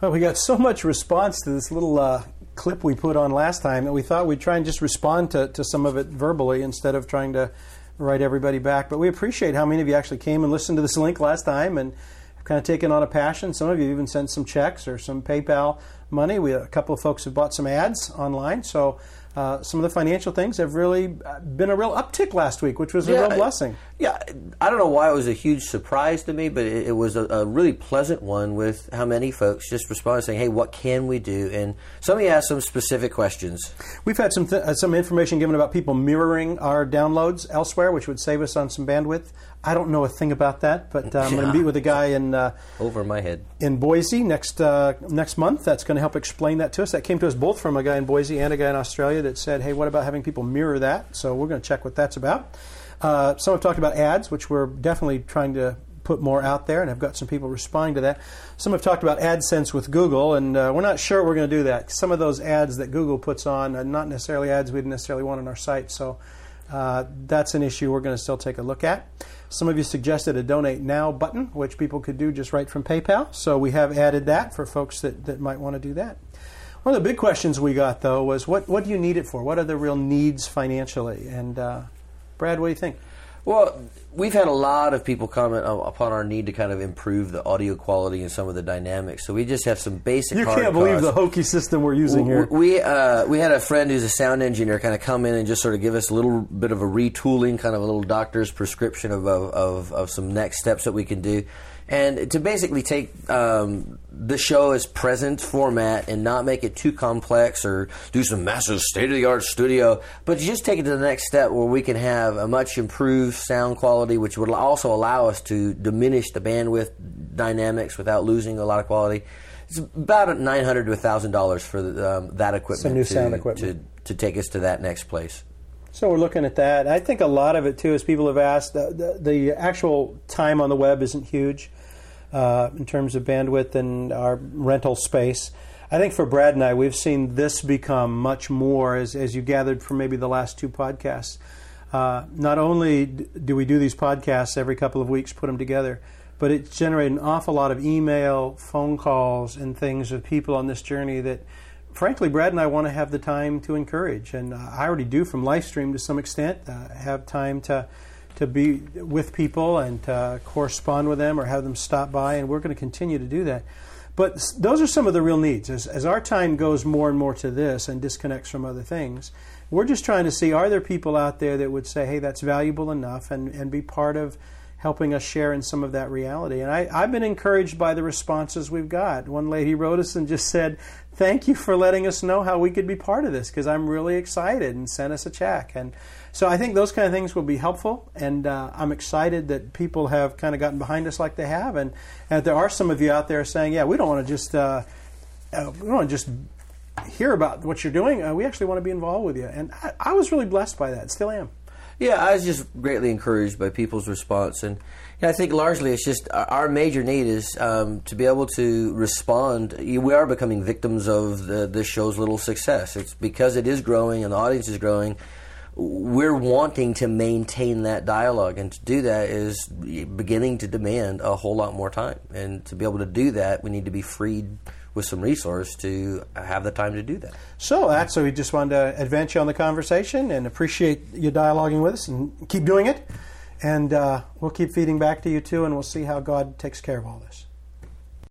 Well, we got so much response to this little clip we put on last time that we thought we'd try and just respond to some of it verbally instead of trying to write everybody back. But we appreciate how many of you actually came and listened to this link last time and have kind of taken on a passion. Some of you even sent some checks or some PayPal money. A couple of folks have bought some ads online. So some of the financial things have really been a real uptick last week, which was a real blessing. Yeah, I don't know why it was a huge surprise to me, but it was a really pleasant one with how many folks just responded saying, hey, what can we do? And somebody asked some specific questions. We've had some information given about people mirroring our downloads elsewhere, which would save us on some bandwidth. I don't know a thing about that, but I'm going to meet with a guy in over my head in Boise next month. That's going to help explain that to us. That came to us both from a guy in Boise and a guy in Australia that said, hey, what about having people mirror that? So we're going to check what that's about. Some have talked about ads, which we're definitely trying to put more out there, and I've got some people responding to that. Some have talked about AdSense with Google, and we're not sure we're going to do that. Some of those ads that Google puts on are not necessarily ads we'd necessarily want on our site, so that's an issue we're going to still take a look at. Some of you suggested a Donate Now button, which people could do just right from PayPal, so we have added that for folks that might want to do that. One of the big questions we got, though, was what do you need it for? What are the real needs financially? And Brad, what do you think? Well, we've had a lot of people comment upon our need to kind of improve the audio quality and some of the dynamics. So we just have some basic You can't believe the hokey system we're using here. We had a friend who's a sound engineer kind of come in and just sort of give us a little bit of a retooling, kind of a little doctor's prescription of some next steps that we can do. And to basically take the show as present format and not make it too complex or do some massive state-of-the-art studio, but to just take it to the next step where we can have a much improved sound quality, which would also allow us to diminish the bandwidth dynamics without losing a lot of quality. It's about $900 to $1,000 for that equipment. Some new sound equipment. To take us to that next place. So we're looking at that. I think a lot of it, too, as people have asked, the actual time on the web isn't huge in terms of bandwidth and our rental space. I think for Brad and I, we've seen this become much more, as you gathered from maybe the last two podcasts. Not only do we do these podcasts every couple of weeks, put them together, but it's generated an awful lot of email, phone calls, and things with people on this journey that frankly, Brad and I want to have the time to encourage, and I already do from Livestream to some extent, have time to be with people and to correspond with them or have them stop by, and we're going to continue to do that. But those are some of the real needs. As our time goes more and more to this and disconnects from other things, we're just trying to see, are there people out there that would say, hey, that's valuable enough, and be part of helping us share in some of that reality. And I've been encouraged by the responses we've got. One lady wrote us and just said, thank you for letting us know how we could be part of this, because I'm really excited, and sent us a check. And so I think those kind of things will be helpful, and I'm excited that people have kind of gotten behind us like they have. And there are some of you out there saying, yeah, we don't want to just hear about what you're doing. We actually want to be involved with you. And I was really blessed by that, still am. Yeah, I was just greatly encouraged by people's response, and I think largely it's just our major need is to be able to respond. We are becoming victims of this show's little success. It's because it is growing and the audience is growing. We're wanting to maintain that dialogue, and to do that is beginning to demand a whole lot more time. And to be able to do that, we need to be freed with some resource to have the time to do that. So we just wanted to advance you on the conversation and appreciate you dialoguing with us, and keep doing it. And we'll keep feeding back to you too, and we'll see how God takes care of all this.